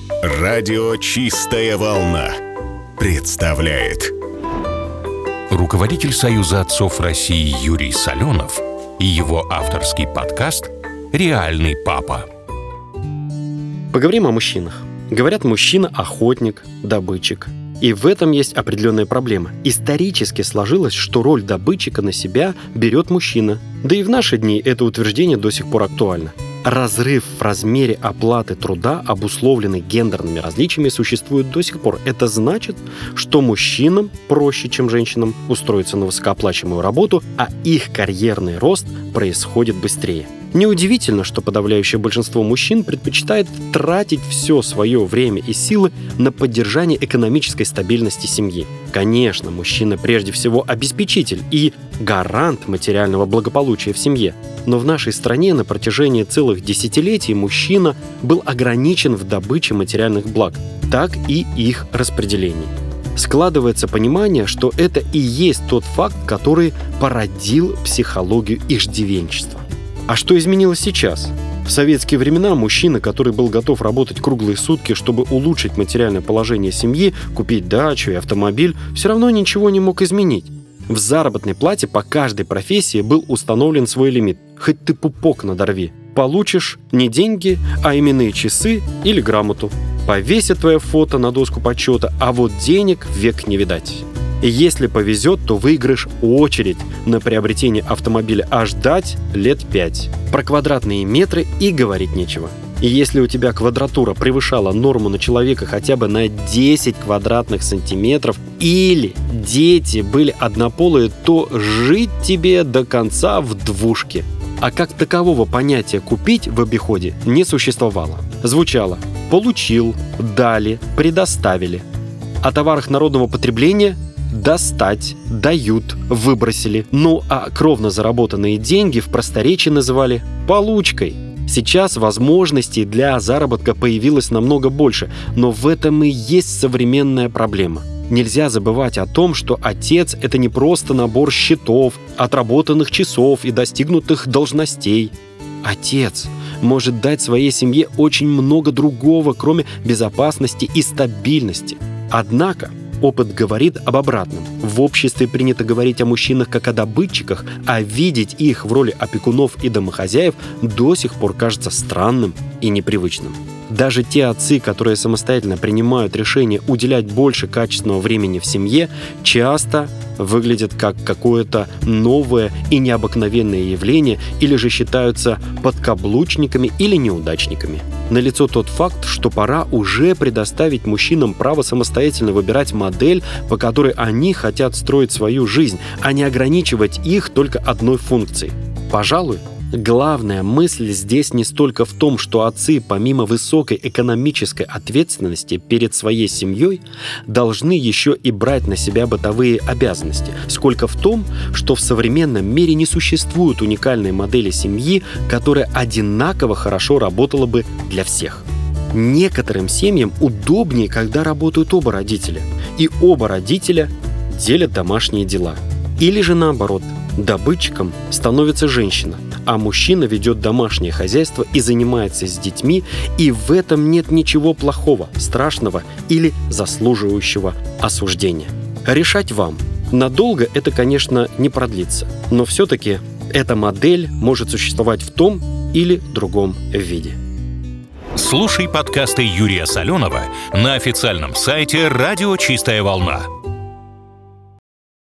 Радио «Чистая волна» представляет. Руководитель Союза отцов России Юрий Соленов и его авторский подкаст «Реальный папа». Поговорим о мужчинах. Говорят, мужчина – охотник, добытчик. И в этом есть определенная проблема. Исторически сложилось, что роль добытчика на себя берет мужчина. Да и в наши дни это утверждение до сих пор актуально. Разрыв в размере оплаты труда, обусловленный гендерными различиями, существует до сих пор. Это значит, что мужчинам проще, чем женщинам, устроиться на высокооплачиваемую работу, а их карьерный рост происходит быстрее. Неудивительно, что подавляющее большинство мужчин предпочитает тратить все свое время и силы на поддержание экономической стабильности семьи. Конечно, мужчина прежде всего обеспечитель и гарант материального благополучия в семье. Но в нашей стране на протяжении целых десятилетий мужчина был ограничен в добыче материальных благ, так и их распределении. Складывается понимание, что это и есть тот факт, который породил психологию иждивенчества. А что изменилось сейчас? В советские времена мужчина, который был готов работать круглые сутки, чтобы улучшить материальное положение семьи, купить дачу и автомобиль, все равно ничего не мог изменить. В заработной плате по каждой профессии был установлен свой лимит. Хоть ты пупок надорви. Получишь не деньги, а именные часы или грамоту. Повесят твое фото на доску почета, а вот денег век не видать. И если повезет, то выиграешь очередь на приобретение автомобиля, а ждать лет 5. Про квадратные метры и говорить нечего. И если у тебя квадратура превышала норму на человека хотя бы на 10 квадратных сантиметров или дети были однополые, то жить тебе до конца в двушке. А как такового понятия «купить» в обиходе не существовало. Звучало «получил», «дали», «предоставили». О товарах народного потребления «достать», «дают», «выбросили». Ну а кровно заработанные деньги в просторечии называли «получкой». Сейчас возможностей для заработка появилось намного больше, но в этом и есть современная проблема. Нельзя забывать о том, что отец – это не просто набор счетов, отработанных часов и достигнутых должностей. Отец может дать своей семье очень много другого, кроме безопасности и стабильности. Однако опыт говорит об обратном. В обществе принято говорить о мужчинах как о добытчиках, а видеть их в роли опекунов и домохозяев до сих пор кажется странным и непривычным. Даже те отцы, которые самостоятельно принимают решение уделять больше качественного времени в семье, часто выглядят как какое-то новое и необыкновенное явление или же считаются подкаблучниками или неудачниками. Налицо тот факт, что пора уже предоставить мужчинам право самостоятельно выбирать модель, по которой они хотят строить свою жизнь, а не ограничивать их только одной функцией. Пожалуй, главная мысль здесь не столько в том, что отцы, помимо высокой экономической ответственности перед своей семьей, должны еще и брать на себя бытовые обязанности, сколько в том, что в современном мире не существует уникальной модели семьи, которая одинаково хорошо работала бы для всех. Некоторым семьям удобнее, когда работают оба родителя, и оба родителя делят домашние дела. Или же наоборот, добытчиком становится женщина, а мужчина ведет домашнее хозяйство и занимается с детьми, и в этом нет ничего плохого, страшного или заслуживающего осуждения. Решать вам. Надолго это, конечно, не продлится, но все-таки эта модель может существовать в том или другом виде. Слушай подкасты Юрия Соленова на официальном сайте «Радио Чистая волна».